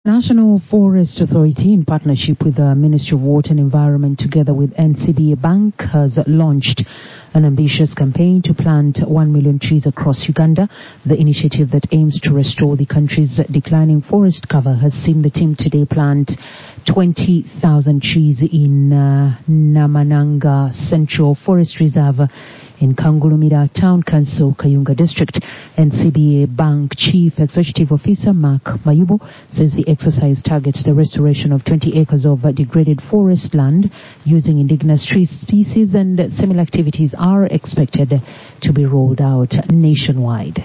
National Forest Authority, in partnership with the Ministry of Water and Environment, together with NCBA Bank, has launched an ambitious campaign to plant 1 million trees across Uganda. The initiative that aims to restore the country's declining forest cover has seen the team today plant 20,000 trees in Namananga Central Forest Reserve in Kangulumira Town Council, Kayunga District. NCBA Bank Chief Executive Officer Mark Mayubo says the exercise targets the restoration of 20 acres of degraded forest land using indigenous tree species, and similar activities are expected to be rolled out nationwide.